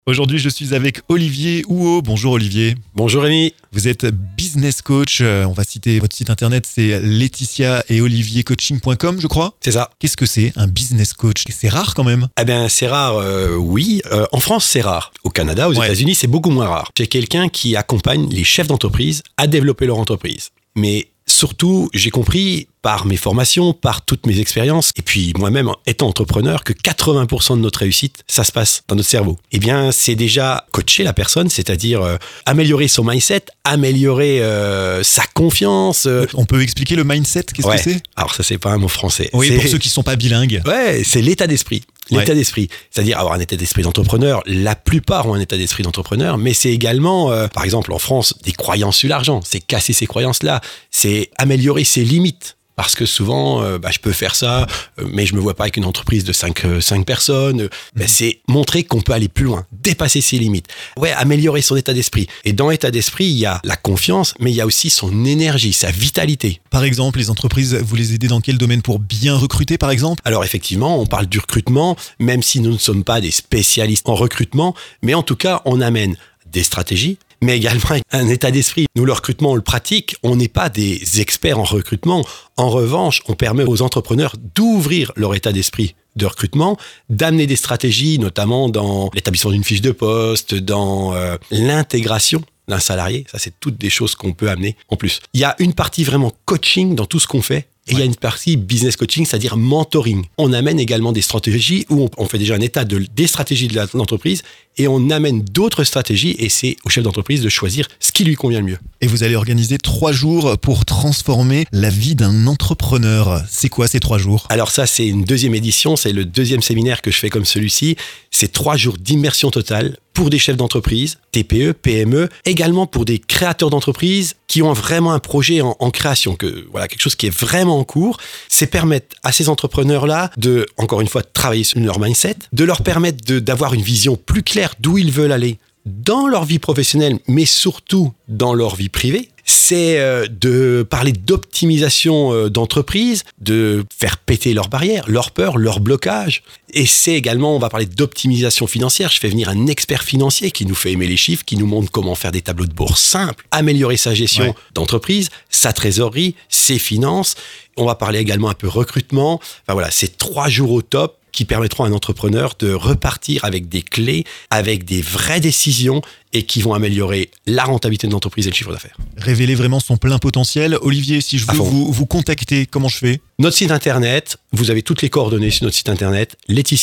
Aujourd'hui, je suis avec Olivier Houot. Bonjour Olivier. Bonjour Rémi. Vous êtes business coach. On va citer votre site internet, c'est Laetitia et Olivier coaching.com, je crois. C'est ça. Qu'est-ce que c'est un business coach? C'est rare quand même. Eh bien, c'est rare, oui. En France, c'est rare. Au Canada, aux États-Unis, c'est beaucoup moins rare. C'est quelqu'un qui accompagne les chefs d'entreprise à développer leur entreprise. Mais surtout, j'ai compris par mes formations, par toutes mes expériences, et puis moi-même étant entrepreneur, que 80% de notre réussite, ça se passe dans notre cerveau. Eh bien, c'est déjà coacher la personne, c'est-à-dire améliorer son mindset, améliorer sa confiance. On peut expliquer le mindset? Qu'est-ce que c'est? Alors ça, c'est pas un mot français. Oui, c'est... pour ceux qui ne sont pas bilingues. Ouais, c'est l'état d'esprit. L'état d'esprit, c'est-à-dire avoir un état d'esprit d'entrepreneur. La plupart ont un état d'esprit d'entrepreneur, mais c'est également, par exemple en France, des croyances sur l'argent. C'est casser ces croyances-là, c'est améliorer ses limites. Parce que souvent, je peux faire ça, mais je me vois pas avec une entreprise de 5 personnes. C'est montrer qu'on peut aller plus loin, dépasser ses limites. Ouais, améliorer son état d'esprit. Et dans l'état d'esprit, il y a la confiance, mais il y a aussi son énergie, sa vitalité. Par exemple, les entreprises, vous les aidez dans quel domaine pour bien recruter, par exemple? Alors effectivement, on parle du recrutement, même si nous ne sommes pas des spécialistes en recrutement, mais en tout cas, on amène des stratégies, mais également un état d'esprit. Nous, le recrutement, on le pratique. On n'est pas des experts en recrutement. En revanche, on permet aux entrepreneurs d'ouvrir leur état d'esprit de recrutement, d'amener des stratégies, notamment dans l'établissement d'une fiche de poste, dans l'intégration d'un salarié. Ça, c'est toutes des choses qu'on peut amener en plus. Il y a une partie vraiment coaching dans tout ce qu'on fait. Et il y a une partie business coaching, c'est-à-dire mentoring. On amène également des stratégies où on fait déjà un état des stratégies de l'entreprise et on amène d'autres stratégies et c'est au chef d'entreprise de choisir ce qui lui convient le mieux. Et vous allez organiser 3 jours pour transformer la vie d'un entrepreneur. C'est quoi ces 3 jours? Alors ça, c'est une deuxième édition, c'est le deuxième séminaire que je fais comme celui-ci. C'est 3 jours d'immersion totale pour des chefs d'entreprise, TPE, PME, également pour des créateurs d'entreprise qui ont vraiment un projet en création, quelque chose qui est vraiment en cours. C'est permettre à ces entrepreneurs-là de, encore une fois, travailler sur leur mindset, de leur permettre d'avoir une vision plus claire d'où ils veulent aller dans leur vie professionnelle, mais surtout dans leur vie privée. C'est de parler d'optimisation d'entreprise, de faire péter leurs barrières, leurs peurs, leurs blocages. Et c'est également, on va parler d'optimisation financière. Je fais venir un expert financier qui nous fait aimer les chiffres, qui nous montre comment faire des tableaux de bord simples, améliorer sa gestion d'entreprise, sa trésorerie, ses finances. On va parler également un peu recrutement. Enfin voilà, c'est 3 jours au top qui permettront à un entrepreneur de repartir avec des clés, avec des vraies décisions et qui vont améliorer la rentabilité de l'entreprise et le chiffre d'affaires. Révéler vraiment son plein potentiel. Olivier, si je veux vous contacter, comment je fais? Notre site internet, vous avez toutes les coordonnées sur notre site internet,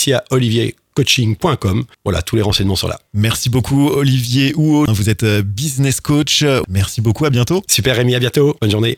laetitiaoliviercoaching.com. Voilà, tous les renseignements sont là. Merci beaucoup Olivier Houot. Vous êtes business coach. Merci beaucoup, à bientôt. Super Rémi, à bientôt. Bonne journée.